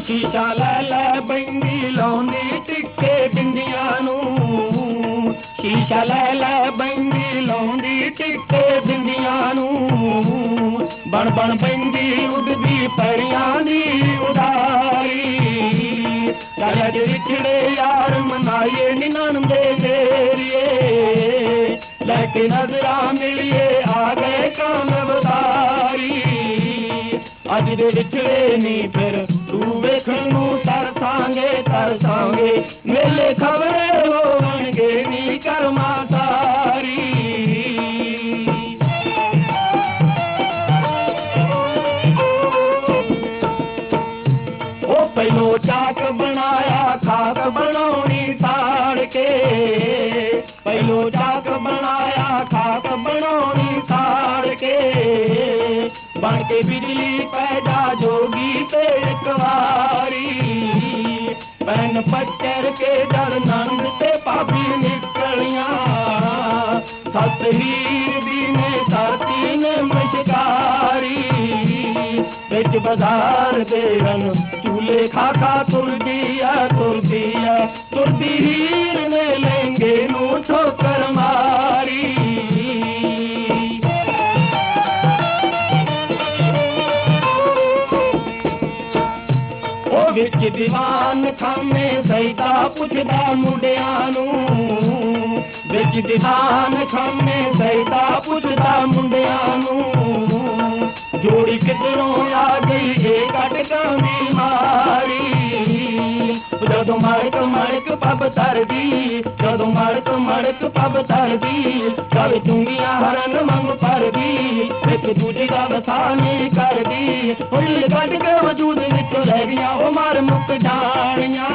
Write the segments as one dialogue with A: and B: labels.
A: शीशा लै लै बैंदी लाउंदी टिक्के बिंदियां नू शीशा लै लै बैंदी लाउंदी टिक्के बिंदियां नू बन बन बैंदी उड़दी परियां दी उडारी चल अज विछड़े यार मनाइए निनानवे तेरिए लैके नजरा मिलिए आ गए कामवदारी अज दे विछड़े नी फिर तू वेखण नू तरसांगे मेले खबरे होवणगे नी कर्मा सारी पहलो चाक बनाया खाक बनानी साड़ के पहलो चाक बनाया खाक बनानी साड़ के बन के बिजली पैदा जोगी पे कवारी पैन पच्चर के डर नंद से पापी निकलिया सत हीर दी ने साथी ने मशकारी बिच बाजार देवन चूल्हे खाखा तुरदी हीर ने लेंगे नू ठोकर मारी ओ विच दीवान खाने सईदा पुछदा मुंडियां नू विच दीवान खाने सईदा पुछदा मुंडियां नू जोड़ी किधरों आ गई ये कटकानी मारी जदों मड़क पब तरदी जदों मड़क पब तरदी चल चुंगियां हरन मंग परदी एक दूजे दा वसा नहीं करदी हुल कट के वजूद विच रह गईयां ओ मार मुक जानियां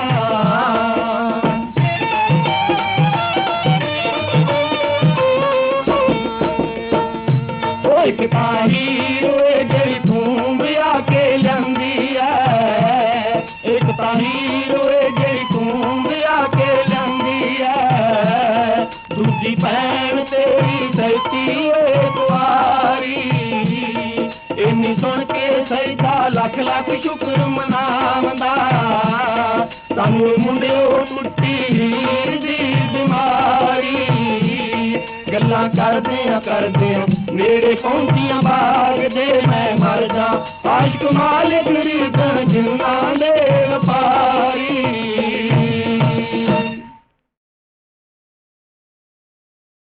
A: एक ताही रोए जड़ी थूम आके लंदी है एक ताही रोए जड़ी थूम आके लंदी है दूजी भैन तेरी सैती दुआरी इन्नी सुन के सईदा लख लख शुक्र मनावंदा सानू मुंडिओ टुट्टी हीर दी बीमारी गल्लां करदियां मेरे पहुंचियां बाग दे मैं मर जा आशिक मालिक जिन्ना दे वफारी